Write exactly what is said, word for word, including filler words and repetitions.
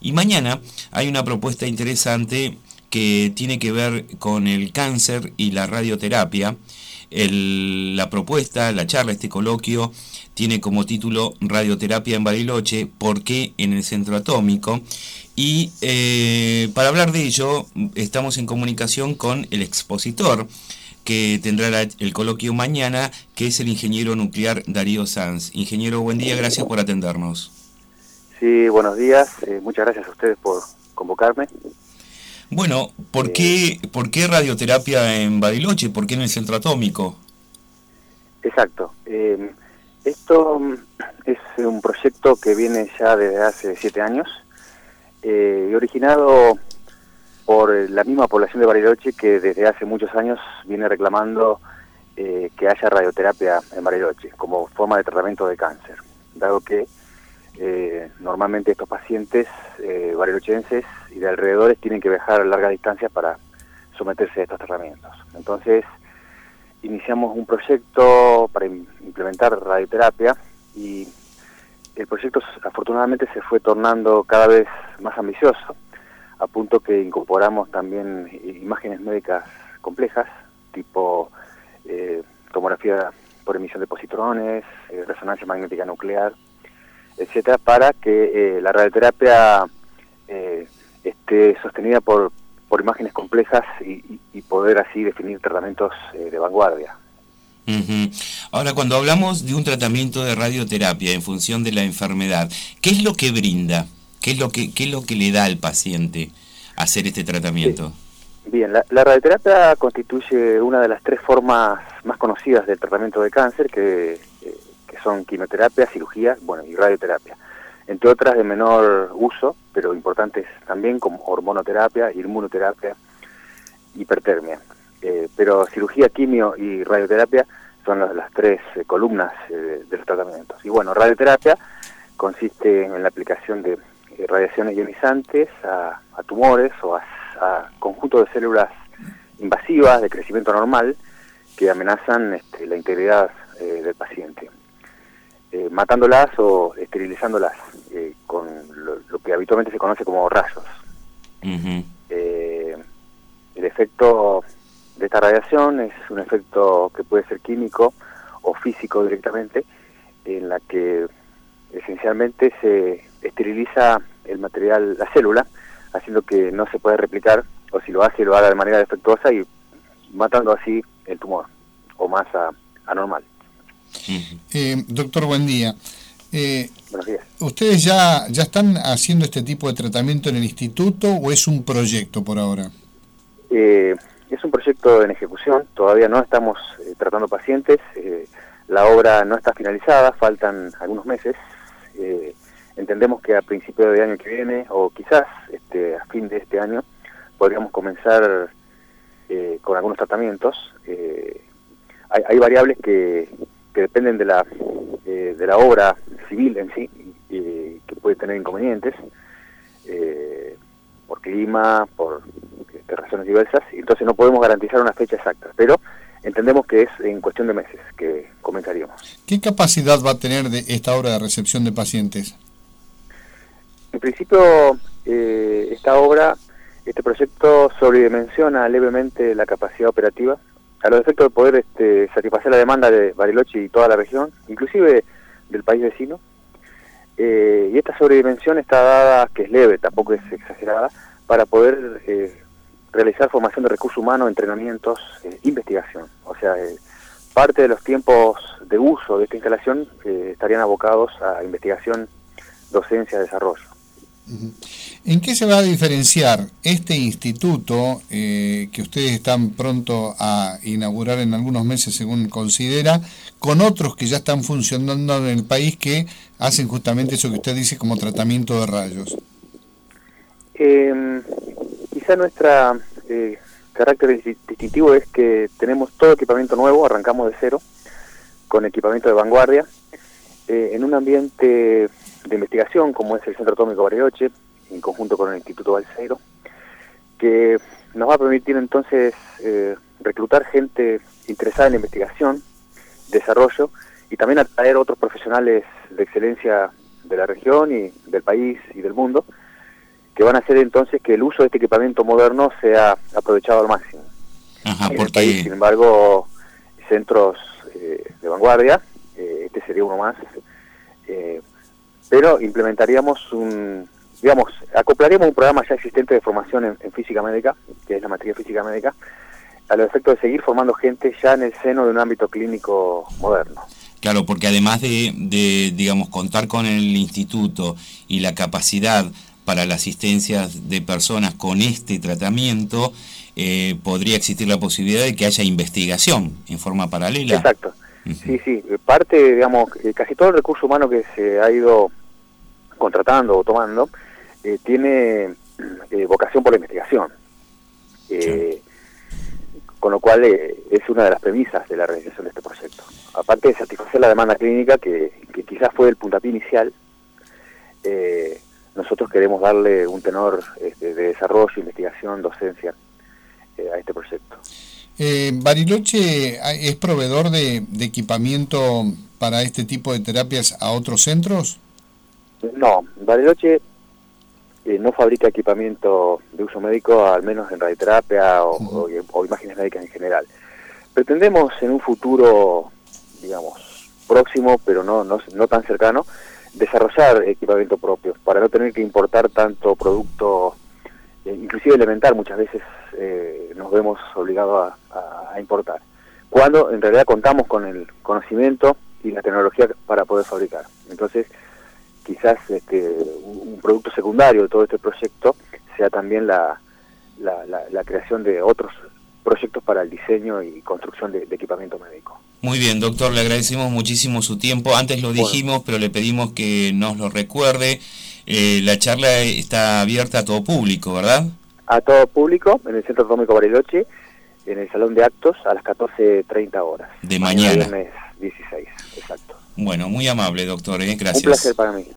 Y mañana hay una propuesta interesante que tiene que ver con el cáncer y la radioterapia. El, la propuesta, la charla, este coloquio, tiene como título Radioterapia en Bariloche, ¿por qué en el Centro Atómico? Y eh, para hablar de ello, estamos en comunicación con el expositor que tendrá la, el coloquio mañana, que es el ingeniero nuclear Darío Sanz. Ingeniero, buen día, gracias por atendernos. Sí, buenos días, eh, muchas gracias a ustedes por convocarme. Bueno, ¿por, eh, qué, ¿por qué radioterapia en Bariloche? ¿Por qué en el Centro Atómico? Exacto. Eh, esto es un proyecto que viene ya desde hace siete años eh, y originado por la misma población de Bariloche que desde hace muchos años viene reclamando eh, que haya radioterapia en Bariloche como forma de tratamiento de cáncer, dado que Eh, normalmente estos pacientes eh, barilochenses y de alrededores tienen que viajar a largas distancias para someterse a estos tratamientos. Entonces iniciamos un proyecto para implementar radioterapia y el proyecto afortunadamente se fue tornando cada vez más ambicioso, a punto que incorporamos también imágenes médicas complejas, tipo eh, tomografía por emisión de positrones, eh, resonancia magnética nuclear, etcétera, para que eh, la radioterapia eh, esté sostenida por, por imágenes complejas y, y, y poder así definir tratamientos eh, de vanguardia. Uh-huh. Ahora, cuando hablamos de un tratamiento de radioterapia en función de la enfermedad, ¿qué es lo que brinda? ¿Qué es lo que, qué es lo que le da al paciente hacer este tratamiento? Sí. Bien, la, la radioterapia constituye una de las tres formas más conocidas del tratamiento de cáncer, que eh, que son quimioterapia, cirugía, bueno, y radioterapia, entre otras de menor uso, pero importantes también, como hormonoterapia, inmunoterapia, hipertermia. Eh, pero cirugía, quimio y radioterapia son las, las tres eh, columnas eh, de los tratamientos. Y bueno, radioterapia consiste en la aplicación de eh, radiaciones ionizantes a, a tumores o a, a conjuntos de células invasivas de crecimiento normal que amenazan este, la integridad eh, del paciente. Eh, matándolas o esterilizándolas eh, con lo, lo que habitualmente se conoce como rayos. Uh-huh. Eh, el efecto de esta radiación es un efecto que puede ser químico o físico directamente, en la que esencialmente se esteriliza el material, la célula, haciendo que no se pueda replicar, o si lo hace, lo haga de manera defectuosa y matando así el tumor, o masa anormal. Eh, doctor, buen día. Eh, Buenos días. ¿Ustedes ya, ya están haciendo este tipo de tratamiento en el instituto o es un proyecto por ahora? Eh, es un proyecto en ejecución, todavía no estamos eh, tratando pacientes, eh, la obra no está finalizada, faltan algunos meses. Eh, entendemos que a principio de año que viene, o quizás este, a fin de este año, podríamos comenzar eh, con algunos tratamientos. Eh, hay, hay variables que... que dependen de la eh, de la obra civil en sí, eh, que puede tener inconvenientes eh, por clima, por este, razones diversas, y entonces no podemos garantizar una fecha exacta, pero entendemos que es en cuestión de meses que comenzaríamos. ¿Qué capacidad va a tener de esta obra de recepción de pacientes? En principio, eh, esta obra, este proyecto sobredimensiona levemente la capacidad operativa, a los efectos de poder este, satisfacer la demanda de Bariloche y toda la región, inclusive del país vecino. Eh, y esta sobredimensión está dada, que es leve, tampoco es exagerada, para poder eh, realizar formación de recursos humanos, entrenamientos, eh, investigación. O sea, eh, parte de los tiempos de uso de esta instalación eh, estarían abocados a investigación, docencia, desarrollo. ¿En qué se va a diferenciar este instituto eh, que ustedes están pronto a inaugurar en algunos meses, según considera, con otros que ya están funcionando en el país que hacen justamente eso que usted dice como tratamiento de rayos? Eh, quizá nuestra eh, carácter distintivo es que tenemos todo equipamiento nuevo, arrancamos de cero, con equipamiento de vanguardia, eh, en un ambiente de investigación como es el Centro Atómico Bariloche, en conjunto con el Instituto Balseiro, que nos va a permitir entonces eh, reclutar gente interesada en la investigación, desarrollo, y también atraer otros profesionales de excelencia de la región y del país y del mundo, que van a hacer entonces que el uso de este equipamiento moderno sea aprovechado al máximo. Ajá, en porque... el país, sin embargo, centros eh, de vanguardia, eh, este sería uno más, eh, pero implementaríamos un, digamos, acoplaríamos un programa ya existente de formación en, en física médica, que es la materia de física médica, a los efectos de seguir formando gente ya en el seno de un ámbito clínico moderno. Claro, porque además de, de, digamos, contar con el instituto y la capacidad para la asistencia de personas con este tratamiento, eh, podría existir la posibilidad de que haya investigación en forma paralela. Exacto. Uh-huh. Sí, sí. Parte, digamos, casi todo el recurso humano que se ha ido contratando o tomando eh, tiene eh, vocación por la investigación. Eh, sí. Con lo cual eh, es una de las premisas de la realización de este proyecto. Aparte de satisfacer la demanda clínica, que, que quizás fue el puntapié inicial, eh, nosotros queremos darle un tenor este, de desarrollo, investigación, docencia eh, a este proyecto. Eh, ¿Bariloche es proveedor de, de equipamiento para este tipo de terapias a otros centros? No, Bariloche eh, no fabrica equipamiento de uso médico, al menos en radioterapia o, uh-huh. o, o imágenes médicas en general. Pretendemos en un futuro, digamos, próximo, pero no, no, no tan cercano, desarrollar equipamiento propio, para no tener que importar tanto producto, eh, inclusive elemental, muchas veces eh, nos vemos obligados a, a, a importar, cuando en realidad contamos con el conocimiento y la tecnología para poder fabricar. Entonces, quizás este, un producto secundario de todo este proyecto sea también la, la, la, la creación de otros proyectos para el diseño y construcción de, de equipamiento médico. Muy bien, doctor, le agradecemos muchísimo su tiempo. Antes lo dijimos, bueno, pero le pedimos que nos lo recuerde. Eh, la charla está abierta a todo público, ¿verdad? A todo público, en el Centro Anatómico Bariloche, en el Salón de Actos, a las catorce treinta horas. De mañana. Viernes dieciséis, exacto. Bueno, muy amable, doctor, ¿eh? Gracias. Un placer para mí.